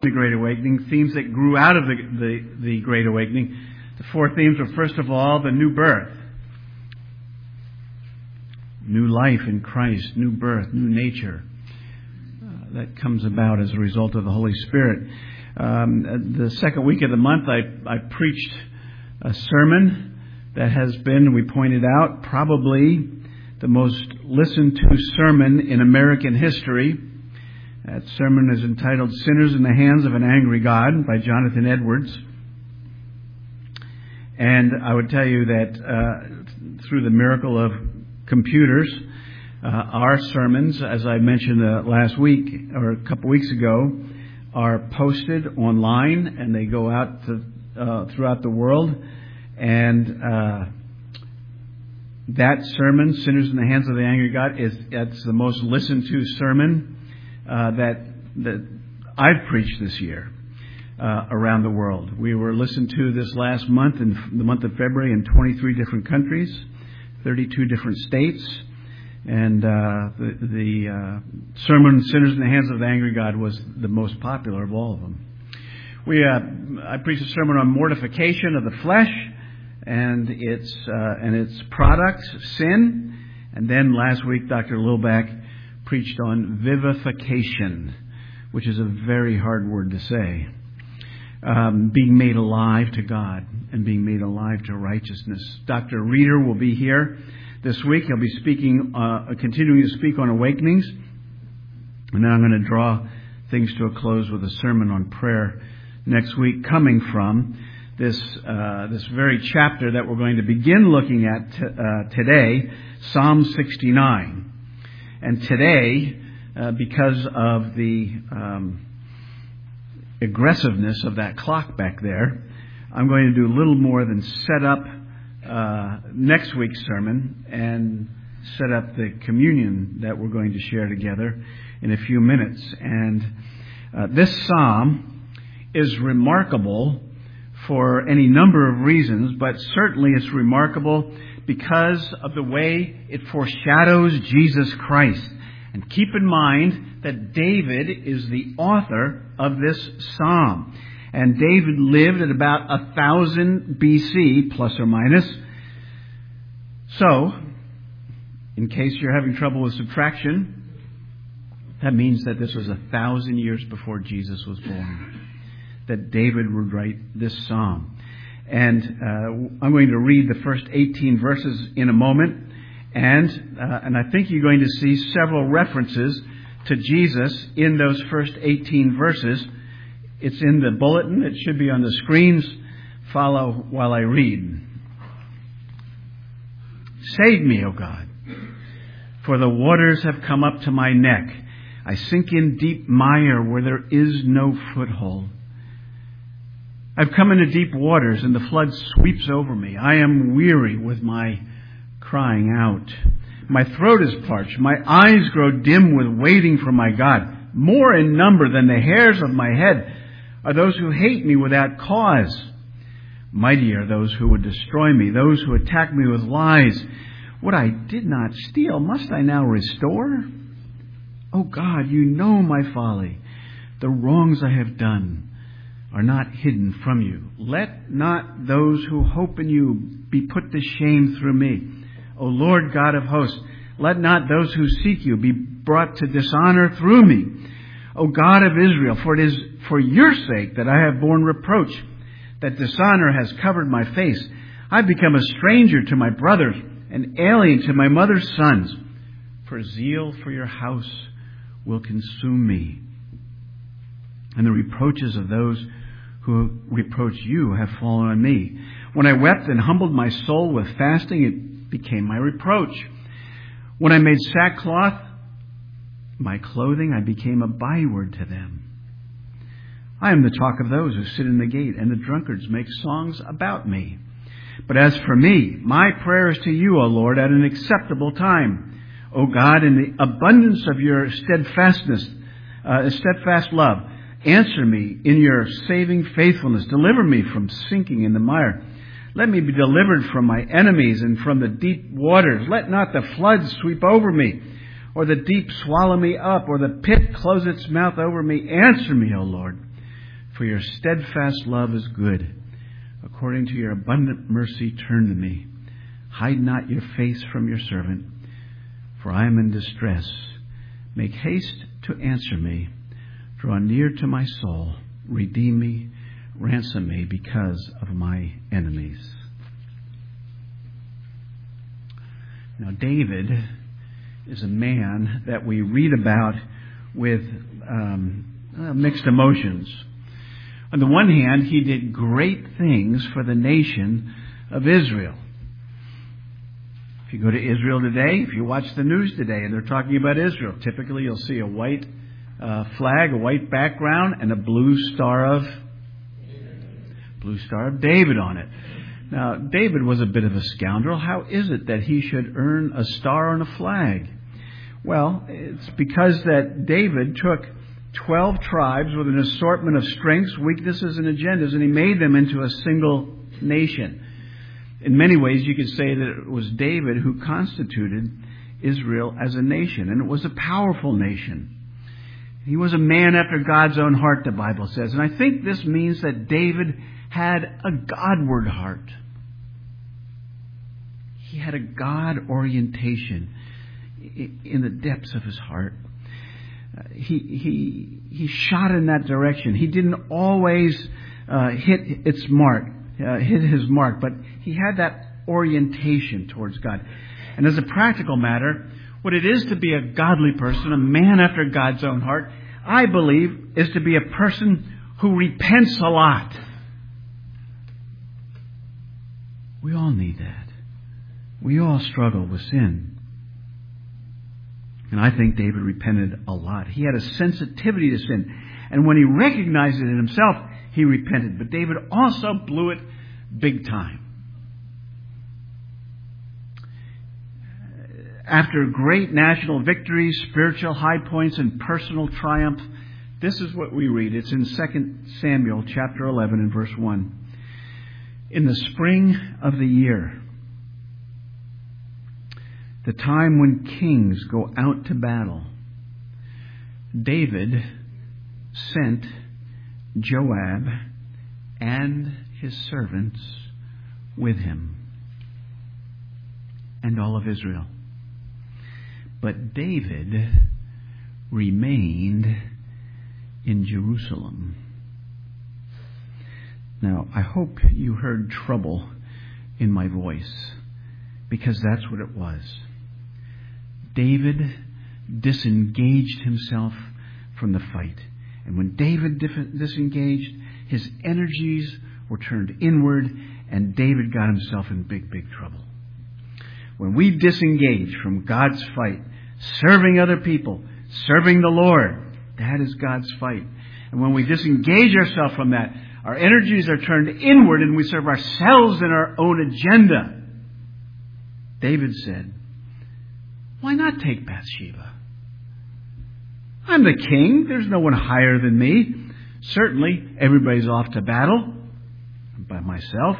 The Great Awakening, themes that grew out of the Great Awakening. The four themes were, first of all, the new birth. New life in Christ, new birth, new nature. That comes about as a result of the Holy Spirit. The second week of the month, I preached a sermon that has been, we pointed out, probably the most listened to sermon in American history. That sermon is entitled Sinners in the Hands of an Angry God by Jonathan Edwards. And I would tell you that through the miracle of computers, our sermons, as I mentioned last week or a couple weeks ago, are posted online and they go out throughout the world. And that sermon, Sinners in the Hands of the Angry God, that's the most listened to sermon that I've preached this year around the world. We were listened to this last month, in the month of February, in 23 different countries, 32 different states, and the sermon "Sinners in the Hands of the Angry God" was the most popular of all of them. I preached a sermon on mortification of the flesh and its product, sin, and then last week Dr. Lilback preached on vivification, which is a very hard word to say. Being made alive to God and being made alive to righteousness. Dr. Reeder will be here this week. He'll be speaking, continuing to speak on awakenings. And then I'm going to draw things to a close with a sermon on prayer next week, coming from this very chapter that we're going to begin looking at today, Psalm 69. And today, because of the aggressiveness of that clock back there, I'm going to do a little more than set up next week's sermon and set up the communion that we're going to share together in a few minutes. And this psalm is remarkable for any number of reasons, but certainly it's remarkable because of the way it foreshadows Jesus Christ. And keep in mind that David is the author of this psalm. And David lived at about 1000 BC, plus or minus. So, in case you're having trouble with subtraction, that means that this was 1,000 years before Jesus was born, that David would write this psalm. And I'm going to read the first 18 verses in a moment. And I think you're going to see several references to Jesus in those first 18 verses. It's in the bulletin. It should be on the screens. Follow while I read. Save me, O God, for the waters have come up to my neck. I sink in deep mire where there is no foothold. I've come into deep waters, and the flood sweeps over me. I am weary with my crying out. My throat is parched. My eyes grow dim with waiting for my God. More in number than the hairs of my head are those who hate me without cause. Mighty are those who would destroy me, those who attack me with lies. What I did not steal, must I now restore? O God, you know my folly. The wrongs I have done are not hidden from you. Let not those who hope in you be put to shame through me. O Lord God of hosts, let not those who seek you be brought to dishonor through me. O God of Israel, for it is for your sake that I have borne reproach, that dishonor has covered my face. I have become a stranger to my brothers, an alien to my mother's sons. For zeal for your house will consume me, and the reproaches of those who reproach you have fallen on me. When I wept and humbled my soul with fasting, it became my reproach. When I made sackcloth my clothing, I became a byword to them. I am the talk of those who sit in the gate, and the drunkards make songs about me. But as for me, my prayer is to you, O Lord, at an acceptable time. O God, in the abundance of your steadfast love, answer me in your saving faithfulness. Deliver me from sinking in the mire. Let me be delivered from my enemies and from the deep waters. Let not the floods sweep over me, or the deep swallow me up, or the pit close its mouth over me. Answer me, O Lord, For your steadfast love is good. According to your abundant mercy, turn to me. Hide not your face from your servant, for I am in distress. Make haste to answer me. Draw near to my soul. Redeem me. Ransom me because of my enemies. Now, David is a man that we read about with mixed emotions. On the one hand, he did great things for the nation of Israel. If you go to Israel today, if you watch the news today and they're talking about Israel, typically you'll see a white flag, a white background, and a blue star of David on it. Now, David was a bit of a scoundrel. How is it that he should earn a star on a flag? Well, it's because that David took 12 tribes with an assortment of strengths, weaknesses, and agendas, and he made them into a single nation. In many ways, you could say that it was David who constituted Israel as a nation, and it was a powerful nation. He was a man after God's own heart, the Bible says. And I think this means that David had a Godward heart. He had a God orientation in the depths of his heart. He shot in that direction. He didn't always hit his mark, but he had that orientation towards God. And as a practical matter, what it is to be a godly person, a man after God's own heart, I believe, is to be a person who repents a lot. We all need that. We all struggle with sin. And I think David repented a lot. He had a sensitivity to sin. And when he recognized it in himself, he repented. But David also blew it big time. After great national victories, spiritual high points, and personal triumph, this is what we read. It's in 2 Samuel chapter 11 and verse 1. In the spring of the year, the time when kings go out to battle, David sent Joab and his servants with him and all of Israel. But David remained in Jerusalem. Now, I hope you heard trouble in my voice, because that's what it was. David disengaged himself from the fight. And when David disengaged, his energies were turned inward, and David got himself in big, big trouble. When we disengage from God's fight, serving other people, serving the Lord, that is God's fight. And when we disengage ourselves from that, our energies are turned inward and we serve ourselves and our own agenda. David said, "Why not take Bathsheba? I'm the king. There's no one higher than me. Certainly, everybody's off to battle. I'm by myself."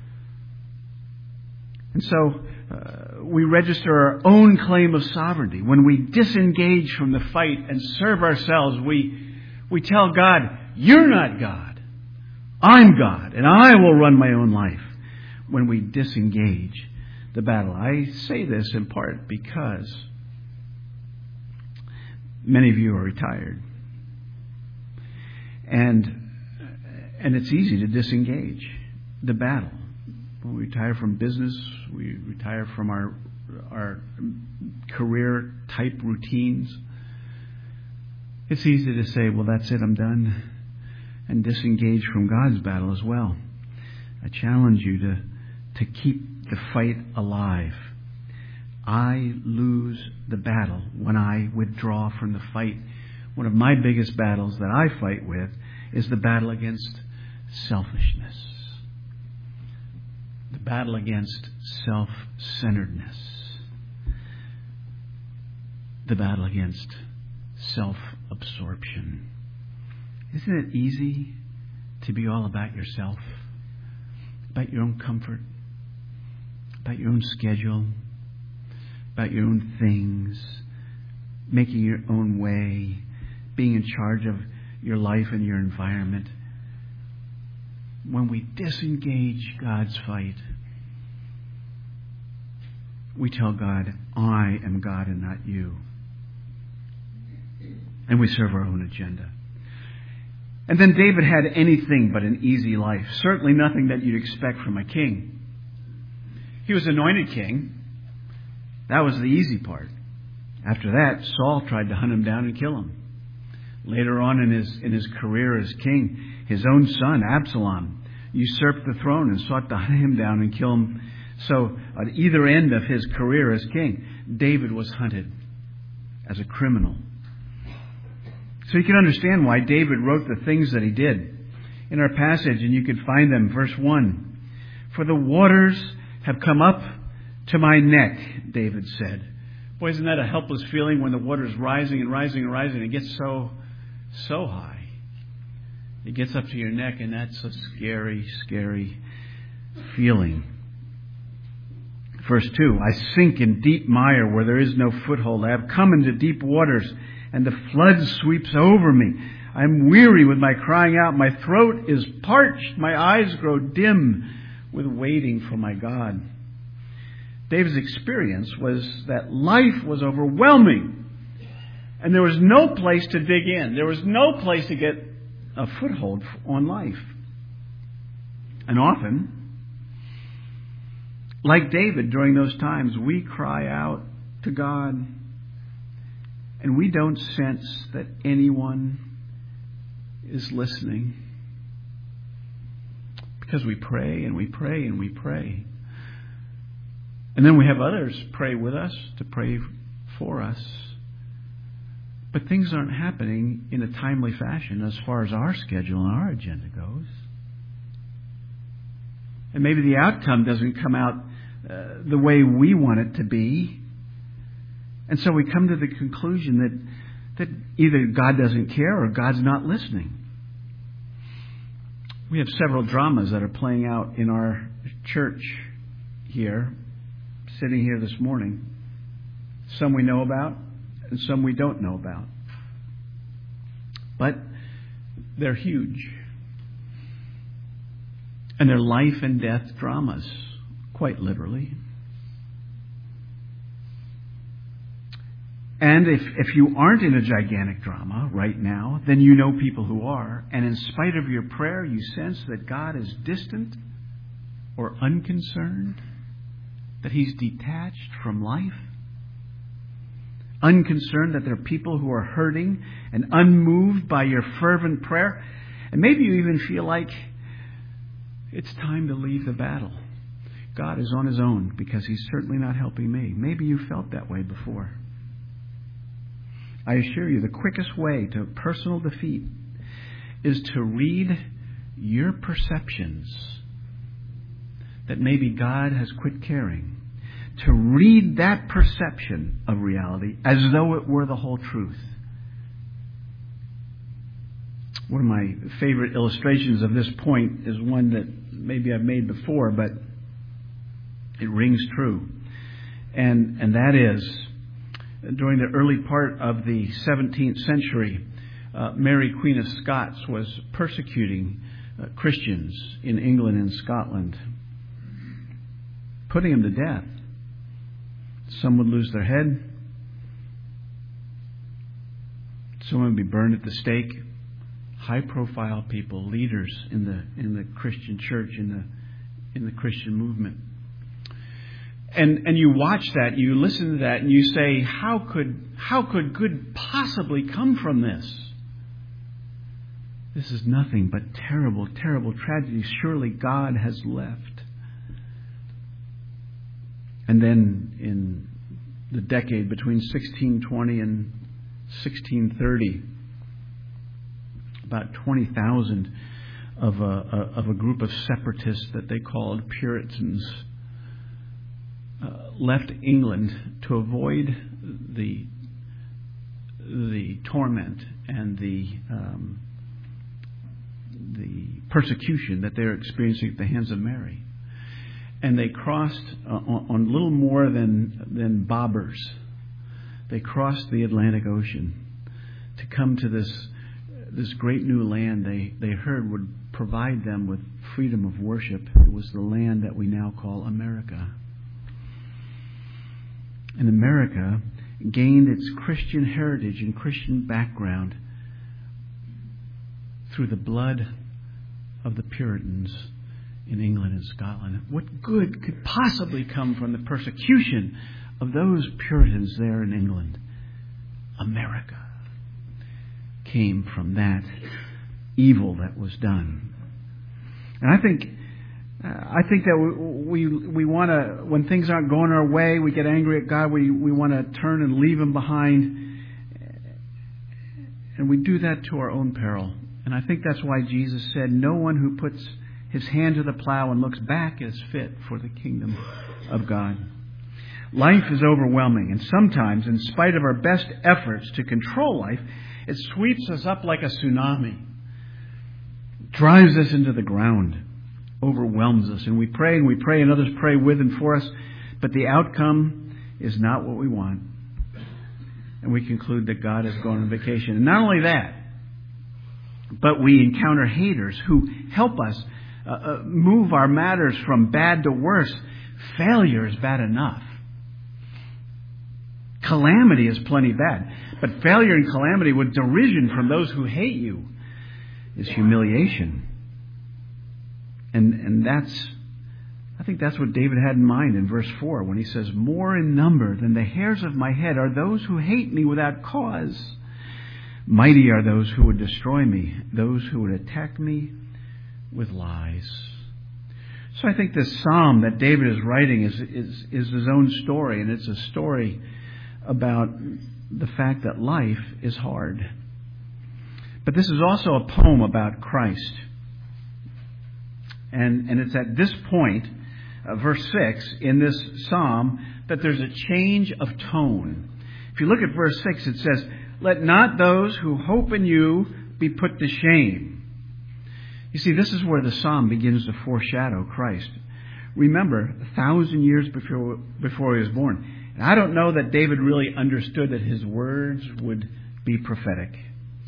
And so, we register our own claim of sovereignty. When we disengage from the fight and serve ourselves, we tell God, "You're not God. I'm God, and I will run my own life." When we disengage the battle. I say this in part because many of you are retired. And it's easy to disengage the battle. When we retire from business, we retire from our career type routines. It's easy to say, "Well, that's it, I'm done," and disengage from God's battle as well. I challenge you to keep the fight alive. I lose the battle when I withdraw from the fight. One of my biggest battles that I fight with is the battle against selfishness. The battle against self-centeredness. The battle against self-absorption. Isn't it easy to be all about yourself? About your own comfort? About your own schedule? About your own things? Making your own way? Being in charge of your life and your environment? when we disengage God's fight, we tell God, I am God and not you. And we serve our own agenda. And then David had anything but an easy life. Certainly nothing that you'd expect from a king. He was anointed king. That was the easy part. After that, Saul tried to hunt him down and kill him. Later on in his career as king, his own son, Absalom, usurped the throne and sought to hunt him down and kill him. So, at either end of his career as king, David was hunted as a criminal. So you can understand why David wrote the things that he did. In our passage, and you can find them, verse 1. For the waters have come up to my neck, David said. Boy, isn't that a helpless feeling when the water's rising and rising and rising? It gets so high. It gets up to your neck, and that's a scary, scary feeling. Verse 2, I sink in deep mire where there is no foothold. I have come into deep waters, and the flood sweeps over me. I am weary with my crying out. My throat is parched. My eyes grow dim with waiting for my God. David's experience was that life was overwhelming, and there was no place to dig in. There was no place to get a foothold on life. And often, like David during those times, we cry out to God, and we don't sense that anyone is listening. Because we pray and we pray and we pray. And then we have others pray with us to pray for us. But things aren't happening in a timely fashion as far as our schedule and our agenda goes. And maybe the outcome doesn't come out the way we want it to be. And so we come to the conclusion that either God doesn't care or God's not listening. We have several dramas that are playing out in our church here, sitting here this morning. Some we know about and some we don't know about. But they're huge. And they're life and death dramas, quite literally. And if you aren't in a gigantic drama right now, then you know people who are. And in spite of your prayer, you sense that God is distant or unconcerned, that He's detached from life. Unconcerned that there are people who are hurting and unmoved by your fervent prayer. And maybe you even feel like it's time to leave the battle. God is on His own because He's certainly not helping me. Maybe you felt that way before. I assure you, the quickest way to personal defeat is to read your perceptions that maybe God has quit caring. To read that perception of reality as though it were the whole truth. One of my favorite illustrations of this point is one that maybe I've made before, but it rings true. And that is, during the early part of the 17th century, Mary, Queen of Scots, was persecuting Christians in England and Scotland, putting them to death. Some would lose their head. Some would be burned at the stake. High-profile people, leaders in the Christian church, in the Christian movement. And you watch that, you listen to that, and you say, how could good possibly come from this? This is nothing but terrible, terrible tragedy. Surely God has left. And then in the decade between 1620 and 1630, about 20,000 of a group of separatists that they called Puritans left England to avoid the torment and the persecution that they're experiencing at the hands of Mary. And they crossed on little more than bobbers. They crossed the Atlantic Ocean to come to this this great new land they heard would provide them with freedom of worship. It was the land that we now call America. And America gained its Christian heritage and Christian background through the blood of the Puritans in England and Scotland. What good could possibly come from the persecution of those Puritans there in England? America came from that evil that was done. And I think that we want to, when things aren't going our way, we get angry at God, we want to turn and leave Him behind. And we do that to our own peril. And I think that's why Jesus said, no one who puts his hand to the plow and looks back is fit for the kingdom of God. Life is overwhelming, and sometimes, in spite of our best efforts to control life, it sweeps us up like a tsunami, drives us into the ground, overwhelms us. And we pray, and others pray with and for us, but the outcome is not what we want. And we conclude that God has gone on vacation. And not only that, but we encounter haters who help us move our matters from bad to worse. Failure is bad enough. Calamity is plenty bad. But failure and calamity with derision from those who hate you is humiliation. And I think that's what David had in mind in verse 4 when he says, more in number than the hairs of my head are those who hate me without cause. Mighty are those who would destroy me, those who would attack me with lies. So I think this psalm that David is writing is his own story, and it's a story about the fact that life is hard. But this is also a poem about Christ. And it's at this point, verse 6, in this psalm, that there's a change of tone. If you look at verse 6, it says, let not those who hope in you be put to shame. You see, this is where the psalm begins to foreshadow Christ. Remember, 1,000 years before he was born. And I don't know that David really understood that his words would be prophetic.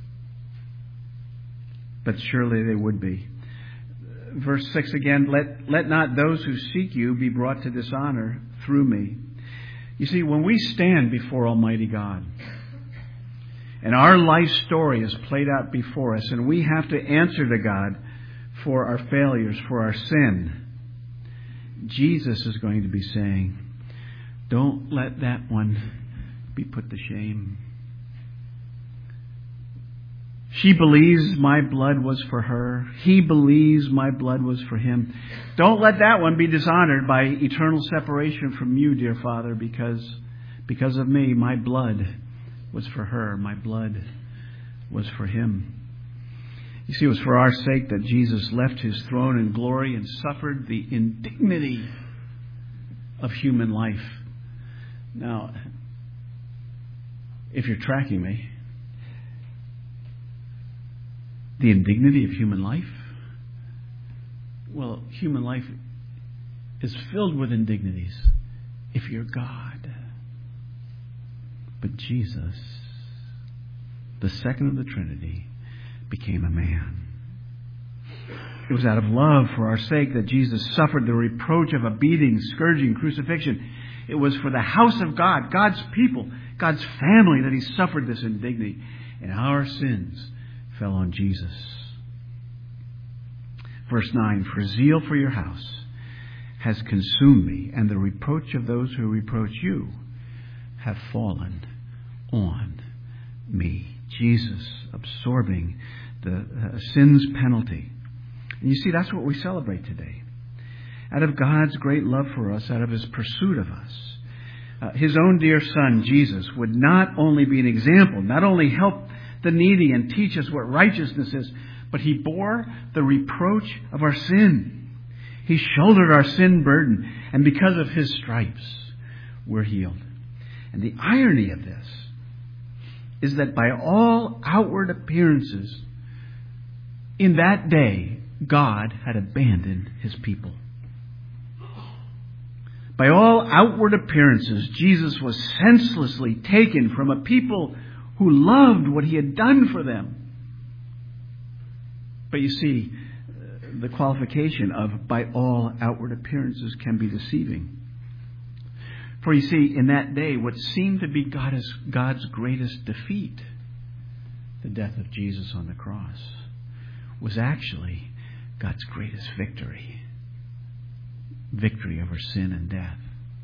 But surely they would be. Verse 6 again, let not those who seek you be brought to dishonor through me. You see, when we stand before Almighty God, and our life story is played out before us, and we have to answer to God for our failures, for our sin, Jesus is going to be saying, don't let that one be put to shame. She believes my blood was for her. He believes my blood was for him. Don't let that one be dishonored by eternal separation from you, dear Father, because of me, my blood was for her. My blood was for him. You see, it was for our sake that Jesus left his throne in glory and suffered the indignity of human life. Now, if you're tracking me, the indignity of human life? Well, human life is filled with indignities if you're God. But Jesus, the second of the Trinity, became a man. It was out of love for our sake that Jesus suffered the reproach of a beating, scourging, crucifixion. It was for the house of God, God's people, God's family, that he suffered this indignity. And our sins fell on Jesus. Verse 9, for zeal for your house has consumed me, and the reproach of those who reproach you have fallen on me. Jesus absorbing the sin's penalty. And you see, that's what we celebrate today. Out of God's great love for us, out of his pursuit of us, his own dear Son, Jesus, would not only be an example, not only help the needy and teach us what righteousness is, but he bore the reproach of our sin. He shouldered our sin burden, and because of his stripes, we're healed. And the irony of this is that by all outward appearances, in that day, God had abandoned his people. By all outward appearances, Jesus was senselessly taken from a people who loved what he had done for them. But you see, the qualification of by all outward appearances can be deceiving. For you see, in that day, what seemed to be God's greatest defeat, the death of Jesus on the cross, was actually God's greatest victory. Victory over sin and death.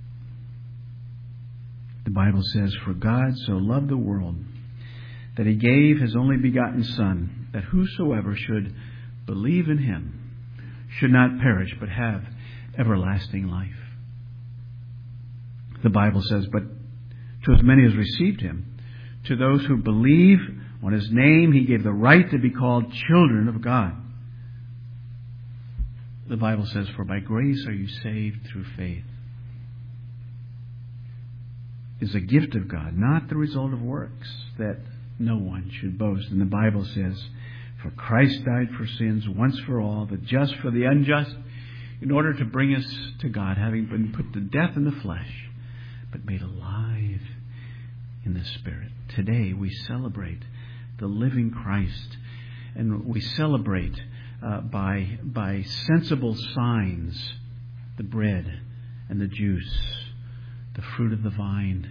The Bible says, "For God so loved the world that He gave His only begotten Son, that whosoever should believe in Him should not perish, but have everlasting life." The Bible says, "But to as many as received Him, to those who believe on His name, He gave the right to be called children of God." The Bible says, "For by grace are you saved through faith." It is a gift of God, not the result of works, that no one should boast. And the Bible says, "For Christ died for sins once for all, the just for the unjust, in order to bring us to God, having been put to death in the flesh, but made alive in the Spirit." Today we celebrate the living Christ, and we celebrate by sensible signs the bread and the juice, the fruit of the vine,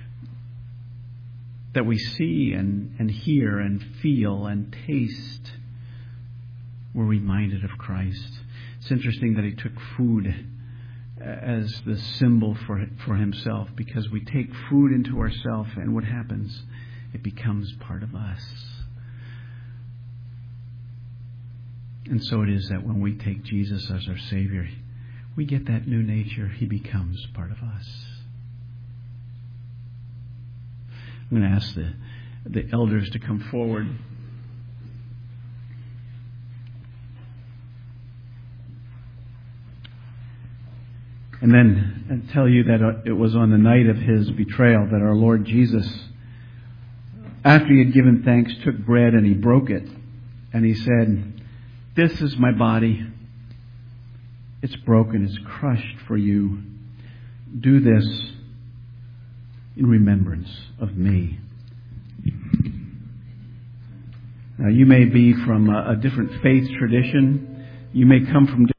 that we see and hear and feel and taste. We're reminded of Christ. It's interesting that He took food as the symbol for Himself, because we take food into ourselves, and what happens? It becomes part of us. And so it is that when we take Jesus as our Savior, we get that new nature. He becomes part of us. I'm going to ask the elders to come forward. And then tell you that it was on the night of His betrayal that our Lord Jesus, after He had given thanks, took bread and He broke it. And He said, "This is my body. It's broken. It's crushed for you. Do this in remembrance of me." Now, you may be from a different faith tradition. You may come from